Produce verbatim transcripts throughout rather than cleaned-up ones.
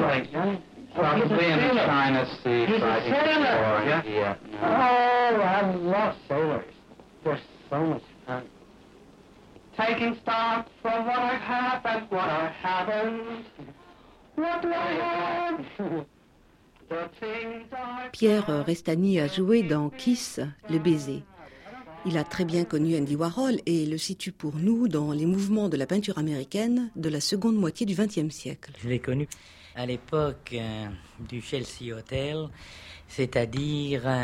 sailing, yeah? Probably in the China Sea, He's a fighting sailor, for yeah? Vietnam. Oh, I love sailors. They're so much fun. Taking stock from what I have and what I haven't. What do I have? The things I... Pierre Restany a joué dans Kiss, Le baiser. Il a très bien connu Andy Warhol et le situe pour nous dans les mouvements de la peinture américaine de la seconde moitié du vingtième siècle. Je l'ai connu à l'époque euh, du Chelsea Hotel, c'est-à-dire euh,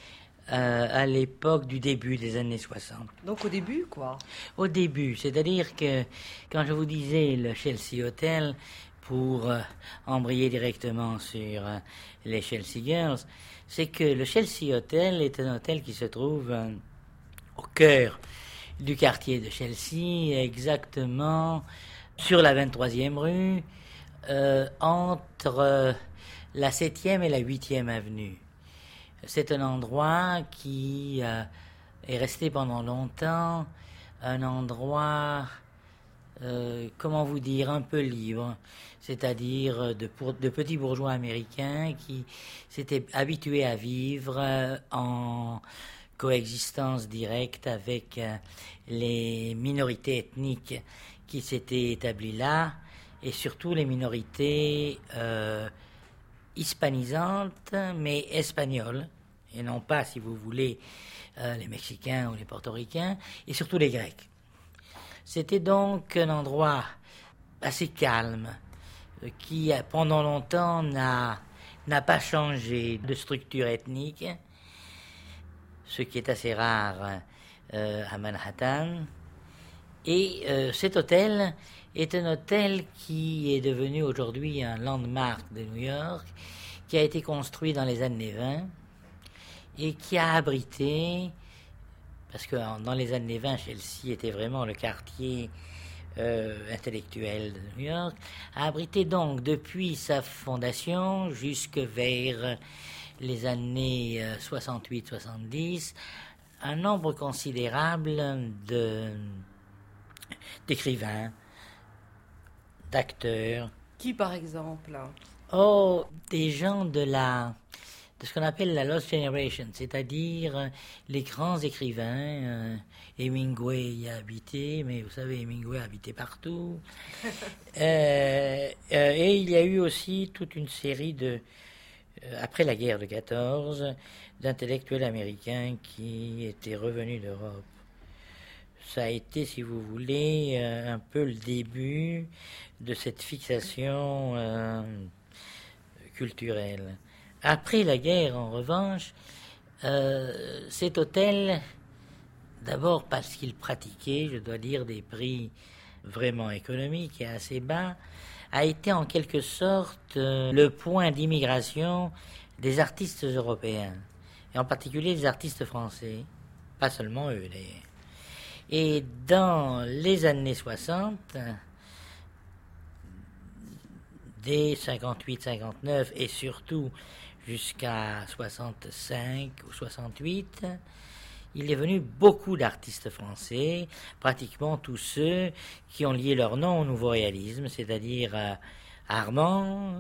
à l'époque du début des années soixante. Donc au début, quoi. Au début, c'est-à-dire que quand je vous disais le Chelsea Hotel, pour euh, embrayer directement sur euh, les Chelsea Girls, c'est que le Chelsea Hotel est un hôtel qui se trouve euh, au cœur du quartier de Chelsea, exactement sur la vingt-troisième rue, euh, entre euh, la septième et la huitième avenue. C'est un endroit qui euh, est resté pendant longtemps un endroit, euh, comment vous dire, un peu libre, c'est-à-dire de, pour, de petits bourgeois américains qui s'étaient habitués à vivre euh, en coexistence directe avec euh, les minorités ethniques qui s'étaient établies là, et surtout les minorités euh, hispanisantes, mais espagnoles, et non pas, si vous voulez, euh, les Mexicains ou les Portoricains, et surtout les Grecs. C'était donc un endroit assez calme, euh, qui, pendant longtemps, n'a, n'a pas changé de structure ethnique, ce qui est assez rare euh, à Manhattan. Et euh, cet hôtel est un hôtel qui est devenu aujourd'hui un landmark de New York, qui a été construit dans les années vingt et qui a abrité, parce que dans les années vingt, Chelsea était vraiment le quartier euh, intellectuel de New York, a abrité donc depuis sa fondation jusque vers les années soixante-huit soixante-dix un nombre considérable de d'écrivains, d'acteurs. Qui, par exemple? Oh, des gens de la, de ce qu'on appelle la Lost Generation, c'est-à-dire les grands écrivains. Euh, Hemingway y a habité, mais vous savez, Hemingway a habité partout. euh, euh, et il y a eu aussi toute une série de, euh, après la guerre de quatorze, d'intellectuels américains qui étaient revenus d'Europe. Ça a été, si vous voulez, euh, un peu le début de cette fixation euh, culturelle. Après la guerre, en revanche, euh, cet hôtel, d'abord parce qu'il pratiquait, je dois dire, des prix vraiment économiques et assez bas, a été en quelque sorte euh, le point d'immigration des artistes européens, et en particulier des artistes français, pas seulement eux d'ailleurs. Et dans les années soixante, dès cinquante-huit cinquante-neuf et surtout jusqu'à soixante-cinq ou soixante-huit, il est venu beaucoup d'artistes français, pratiquement tous ceux qui ont lié leur nom au nouveau réalisme, c'est-à-dire euh, Armand,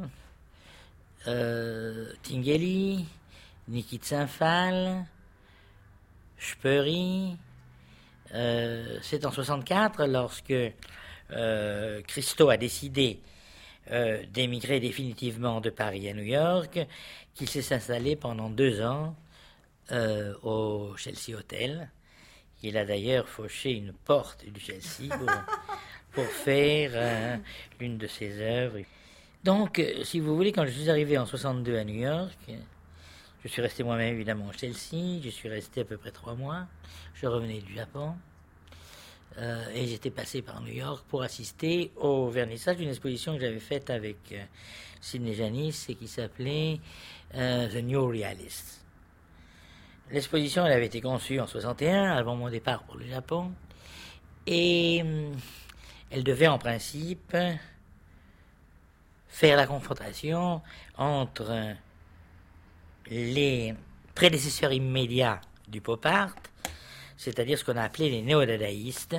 euh, Tinguely, Niki de Saint-Phal, Speury. Euh, c'est en soixante-quatre, lorsque euh, Christo a décidé euh, d'émigrer définitivement de Paris à New York, qu'il s'est installé pendant deux ans euh, au Chelsea Hotel. Il a d'ailleurs fauché une porte du Chelsea pour, pour faire euh, l'une de ses œuvres. Donc, euh, si vous voulez, quand je suis arrivé en soixante-deux à New York, je suis resté moi-même évidemment au Chelsea, je suis resté à peu près trois mois, je revenais du Japon, euh, et j'étais passé par New York pour assister au vernissage d'une exposition que j'avais faite avec euh, Sidney Janis et qui s'appelait euh, The New Realists. L'exposition, elle avait été conçue en soixante et un, avant mon départ pour le Japon, et euh, elle devait en principe faire la confrontation entre euh, les prédécesseurs immédiats du pop art, c'est-à-dire ce qu'on a appelé les néo-dadaïstes,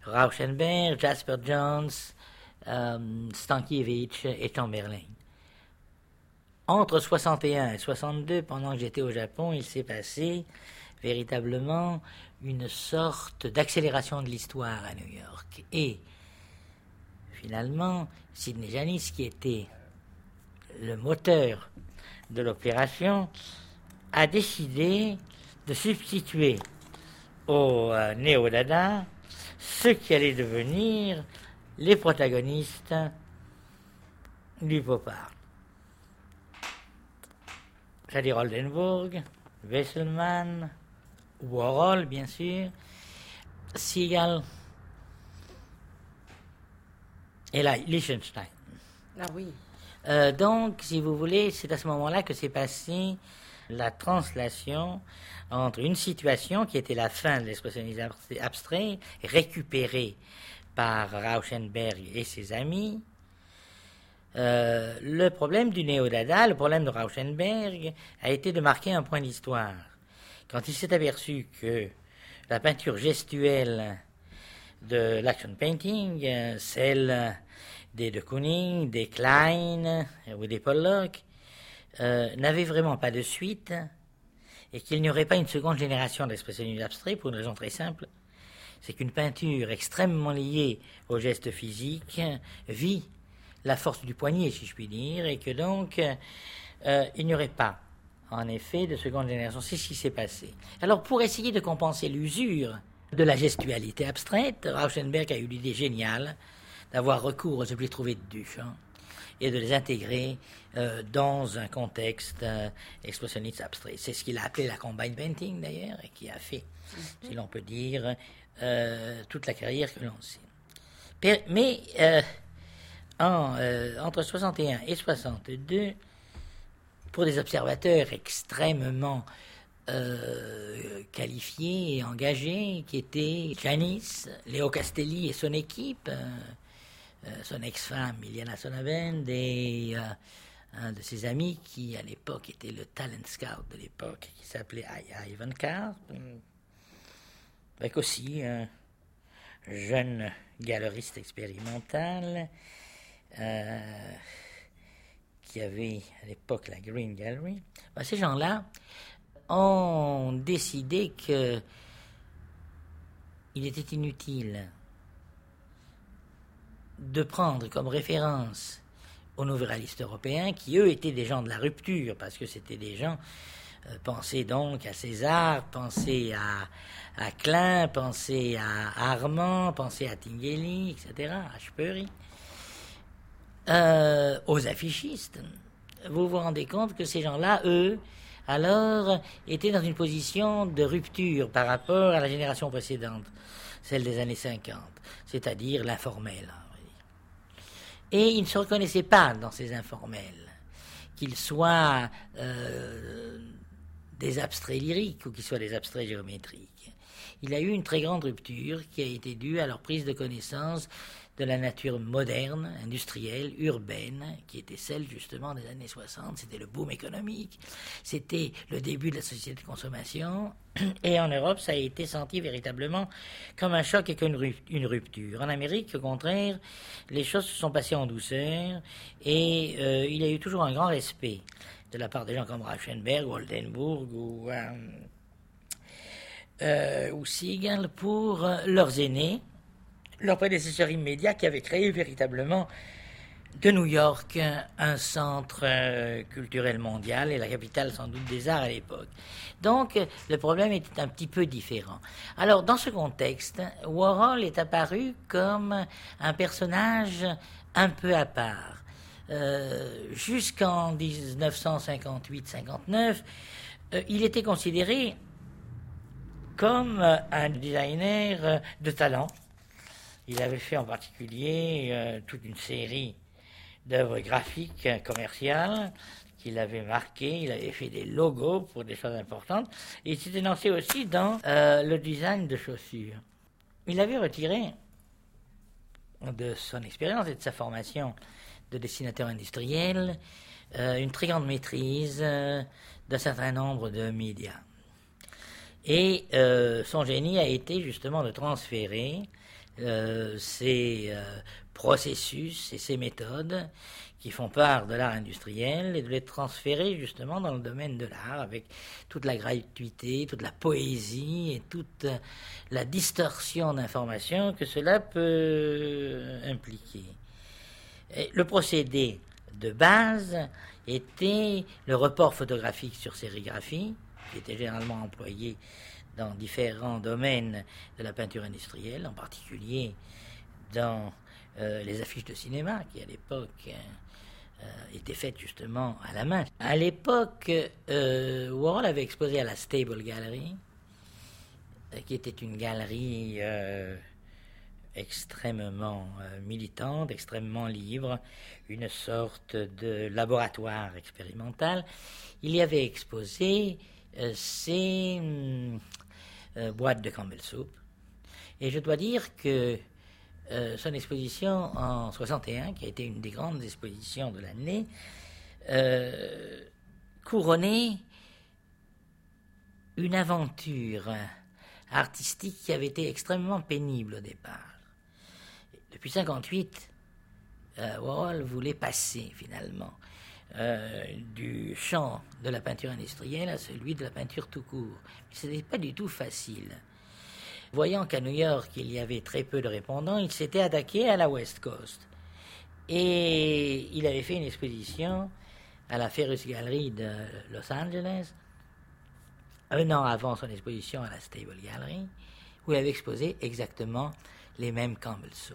Rauschenberg, Jasper Johns, euh, Stankiewicz et Chamberlain. entre soixante et un et soixante-deux, pendant que j'étais au Japon, il s'est passé véritablement une sorte d'accélération de l'histoire à New York. Et finalement, Sidney Janis, qui était le moteur de l'opération, a décidé de substituer au euh, néo-dada ceux qui allaient devenir les protagonistes du pop art. C'est-à-dire Oldenburg, Wesselmann, Warhol, bien sûr, Seagal et là, Lichtenstein. Ah oui. Euh, donc, si vous voulez, c'est à ce moment-là que s'est passée la translation entre une situation qui était la fin de l'expressionnisme abstrait, récupérée par Rauschenberg et ses amis. Euh, le problème du néo-dada, le problème de Rauschenberg, a été de marquer un point d'histoire. Quand il s'est aperçu que la peinture gestuelle de l'action painting, euh, celle des de Kooning, des Klein ou des Pollock, euh, n'avait vraiment pas de suite et qu'il n'y aurait pas une seconde génération d'expressionnisme abstrait pour une raison très simple, c'est qu'une peinture extrêmement liée au geste physique vit la force du poignet, si je puis dire, et que donc euh, il n'y aurait pas, en effet, de seconde génération. C'est ce qui s'est passé. Alors, pour essayer de compenser l'usure de la gestualité abstraite, Rauschenberg a eu l'idée géniale d'avoir recours aux objets trouvés de Duchamp et de les intégrer euh, dans un contexte euh, expressionniste abstrait. C'est ce qu'il a appelé la combine painting, d'ailleurs, et qui a fait, mm-hmm. si l'on peut dire, euh, toute la carrière que l'on sait. Mais euh, en, euh, entre soixante et un et soixante-deux, pour des observateurs extrêmement euh, qualifiés et engagés, qui étaient Janis, Léo Castelli et son équipe, euh, euh, son ex-femme Iliana Sonnabend et euh, un de ses amis qui, à l'époque, était le talent scout de l'époque, qui s'appelait Ivan Karp, avec aussi un jeune galeriste expérimental, euh, qui avait à l'époque la Green Gallery. Ben, ces gens-là ont décidé que il était inutile de prendre comme référence aux nouvealistes européens, qui eux étaient des gens de la rupture, parce que c'était des gens, euh, pensez donc à César, pensez à, à Klein, pensez à Armand, pensez à Tinguely, et cetera, à Sperry. Euh, aux affichistes, vous vous rendez compte que ces gens-là, eux, alors, étaient dans une position de rupture par rapport à la génération précédente, celle des années cinquante, c'est-à-dire l'informel. Et ils ne se reconnaissaient pas dans ces informels, qu'ils soient euh, des abstraits lyriques ou qu'ils soient des abstraits géométriques. Il y a eu une très grande rupture qui a été due à leur prise de connaissance de la nature moderne, industrielle, urbaine, qui était celle justement des années soixante. C'était le boom économique, c'était le début de la société de consommation, et en Europe, ça a été senti véritablement comme un choc et comme une rupture. En Amérique, au contraire, les choses se sont passées en douceur, et euh, il y a eu toujours un grand respect de la part des gens comme Rauschenberg, ou Oldenburg, ou, euh, euh, ou Seagal, pour euh, leurs aînés, leurs prédécesseurs immédiats, qui avaient créé véritablement de New York un centre euh, culturel mondial et la capitale sans doute des arts à l'époque. Donc le problème était un petit peu différent. Alors dans ce contexte, Warhol est apparu comme un personnage un peu à part. Euh, jusqu'en dix-neuf cent cinquante-huit cinquante-neuf, euh, il était considéré comme un designer de talent. Il avait fait en particulier euh, toute une série d'œuvres graphiques euh, commerciales qu'il avait marquées. Il avait fait des logos pour des choses importantes. Et il s'était lancé aussi dans euh, le design de chaussures. Il avait retiré de son expérience et de sa formation de dessinateur industriel euh, une très grande maîtrise euh, d'un certain nombre de médias. Et euh, son génie a été justement de transférer Euh, ces euh, processus et ces méthodes qui font part de l'art industriel et de les transférer justement dans le domaine de l'art avec toute la gratuité, toute la poésie et toute la distorsion d'informations que cela peut impliquer. Et le procédé de base était le report photographique sur sérigraphie, qui était généralement employé dans différents domaines de la peinture industrielle, en particulier dans euh, les affiches de cinéma, qui à l'époque euh, étaient faites justement à la main. À l'époque, euh, Warhol avait exposé à la Stable Gallery, euh, qui était une galerie euh, extrêmement euh, militante, extrêmement libre, une sorte de laboratoire expérimental. Il y avait exposé euh, ses euh, boîtes de Campbell Soup. Et je dois dire que euh, son exposition en soixante et un, qui a été une des grandes expositions de l'année, euh, couronnait une aventure artistique qui avait été extrêmement pénible au départ. Depuis mille neuf cent cinquante-huit, euh, Warhol voulait passer finalement euh, du champ de la peinture industrielle à celui de la peinture tout court. Mais ce n'était pas du tout facile. Voyant qu'à New York, il y avait très peu de répondants, il s'était attaqué à la West Coast. Et il avait fait une exposition à la Ferus Gallery de Los Angeles, un an avant son exposition à la Stable Gallery, où il avait exposé exactement les mêmes Campbell Soup.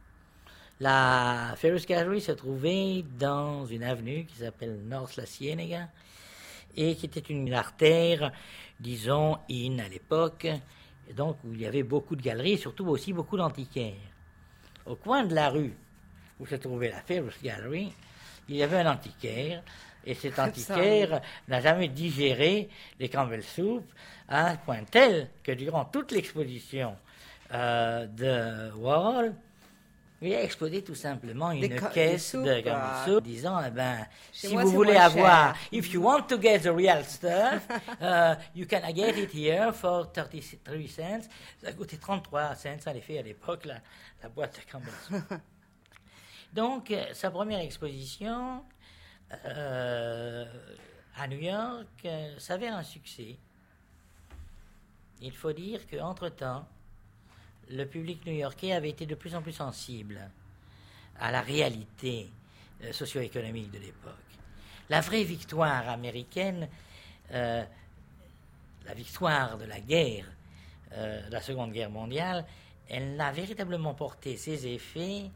La Ferus Gallery se trouvait dans une avenue qui s'appelle North La Ciénaga et qui était une artère, disons, in à l'époque, et donc où il y avait beaucoup de galeries et surtout aussi beaucoup d'antiquaires. Au coin de la rue où se trouvait la Ferus Gallery, il y avait un antiquaire, et cet antiquaire n'a jamais digéré les Campbell Soup à un point tel que durant toute l'exposition euh, de Warhol, il a exposé tout simplement une ca- caisse soupes, de Campbell euh, Soup, disant eh ben, chez si moi, vous c'est voulez moins avoir, cher. if you want to get the real stuff, uh, you can get it here for thirty-three cents. Ça coûtait trente-trois cents, en effet, à l'époque, la, la boîte de Campbell Soup. Donc, euh, sa première exposition euh, à New York euh, s'avère un succès. Il faut dire qu'entre-temps, le public new-yorkais avait été de plus en plus sensible à la réalité euh, socio-économique de l'époque. La vraie victoire américaine, euh, la victoire de la guerre, euh, de la Seconde Guerre mondiale, elle n'a véritablement porté ses effets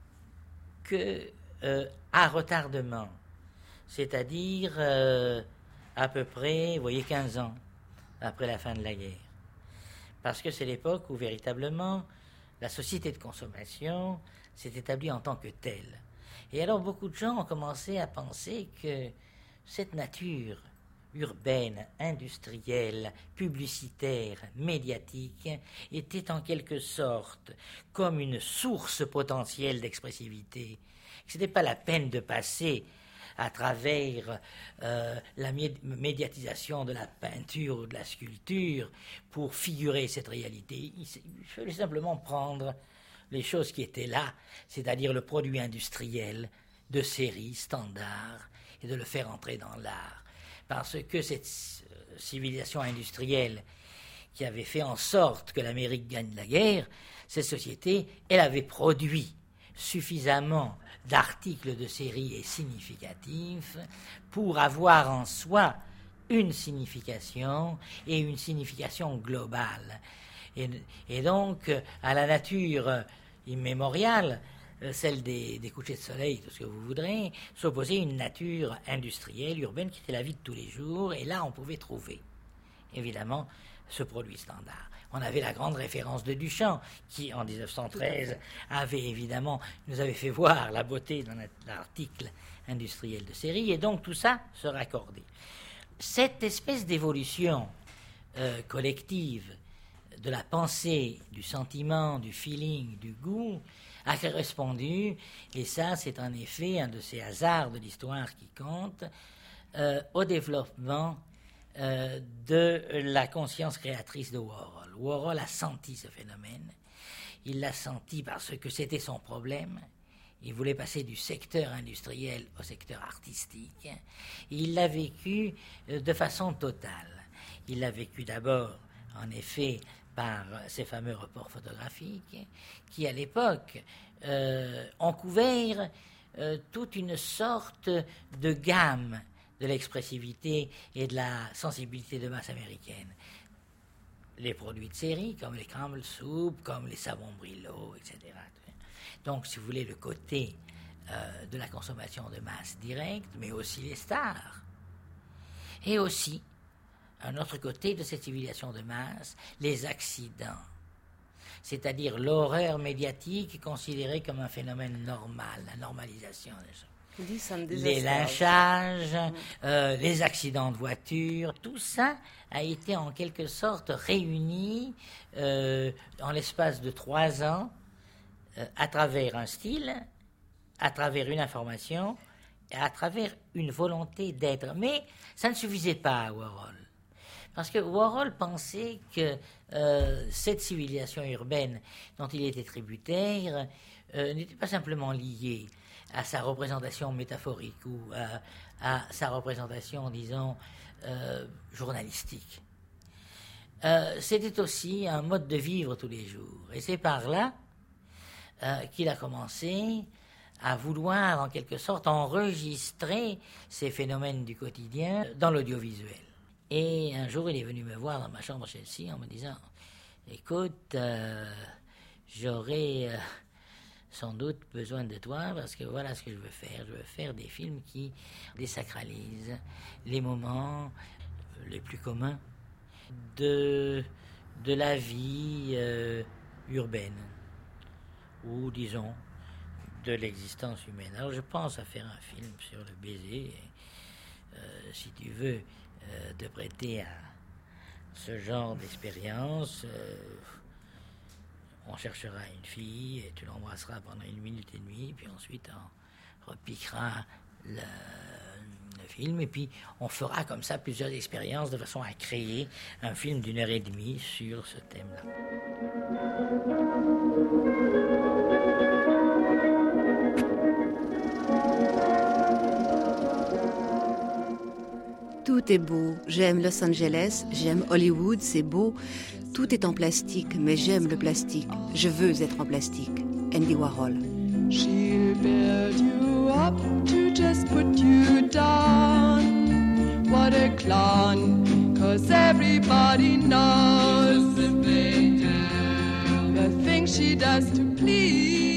que euh, à retardement, c'est-à-dire euh, à peu près, vous voyez, quinze ans après la fin de la guerre. Parce que c'est l'époque où véritablement la société de consommation s'est établie en tant que telle. Et alors beaucoup de gens ont commencé à penser que cette nature urbaine, industrielle, publicitaire, médiatique, était en quelque sorte comme une source potentielle d'expressivité. Ce n'était pas la peine de passer à travers euh, la médiatisation de la peinture ou de la sculpture pour figurer cette réalité. Il fallait simplement prendre les choses qui étaient là, c'est-à-dire le produit industriel de série standard, et de le faire entrer dans l'art. Parce que cette civilisation industrielle qui avait fait en sorte que l'Amérique gagne la guerre, cette société, elle avait produit suffisamment d'articles de série et significatifs pour avoir en soi une signification et une signification globale. Et, et donc, à la nature immémoriale, celle des, des couchers de soleil, tout ce que vous voudrez, s'opposait une nature industrielle, urbaine, qui était la vie de tous les jours, et là on pouvait trouver, évidemment, ce produit standard. On avait la grande référence de Duchamp, qui, en dix-neuf cent treize, avait évidemment, nous avait fait voir la beauté dans l'article industriel de série, et donc tout ça se raccordait. Cette espèce d'évolution euh, collective de la pensée, du sentiment, du feeling, du goût, a correspondu, et ça c'est en effet un de ces hasards de l'histoire qui compte, euh, au développement euh, de la conscience créatrice de Warhol. Warhol a senti ce phénomène, il l'a senti parce que c'était son problème, Il voulait passer du secteur industriel au secteur artistique. Et il l'a vécu de façon totale. Il l'a vécu d'abord, en effet, par ces fameux reports photographiques qui, à l'époque, euh, ont couvert euh, toute une sorte de gamme de l'expressivité et de la sensibilité de masse américaine. Les produits de série, comme les Campbell Soup, comme les savons Brillo, et cetera. Donc, si vous voulez, le côté euh, de la consommation de masse directe, mais aussi les stars. Et aussi, un autre côté de cette civilisation de masse, les accidents. C'est-à-dire l'horreur médiatique considérée comme un phénomène normal, la normalisation des choses. Les lynchages, euh, les accidents de voiture, tout ça a été en quelque sorte réuni euh, en l'espace de trois ans euh, à travers un style, à travers une information, et à travers une volonté d'être. Mais ça ne suffisait pas à Warhol. Parce que Warhol pensait que euh, cette civilisation urbaine dont il était tributaire euh, n'était pas simplement liée à sa représentation métaphorique ou à, à sa représentation, disons, euh, journalistique. Euh, c'était aussi un mode de vivre tous les jours. Et c'est par là euh, qu'il a commencé à vouloir, en quelque sorte, enregistrer ces phénomènes du quotidien dans l'audiovisuel. Et un jour, il est venu me voir dans ma chambre à Chelsea en me disant « Écoute, euh, j'aurais... Euh, sans doute besoin de toi, parce que voilà ce que je veux faire. Je veux faire des films qui désacralisent les moments les plus communs de, de la vie euh, urbaine, ou disons, de l'existence humaine. Alors je pense à faire un film sur le baiser, et, euh, si tu veux euh, te prêter à ce genre d'expérience... Euh, on cherchera une fille et tu l'embrasseras pendant une minute et demie, puis ensuite on repiquera le, le film, et puis on fera comme ça plusieurs expériences de façon à créer un film d'une heure et demie sur ce thème-là. Tout est beau. J'aime Los Angeles, j'aime Hollywood, c'est beau. Tout est en plastique, mais j'aime le plastique. Je veux être en plastique. Andy Warhol. She'll build you up to just put you down. What a clown, 'cause everybody knows the things she does to please.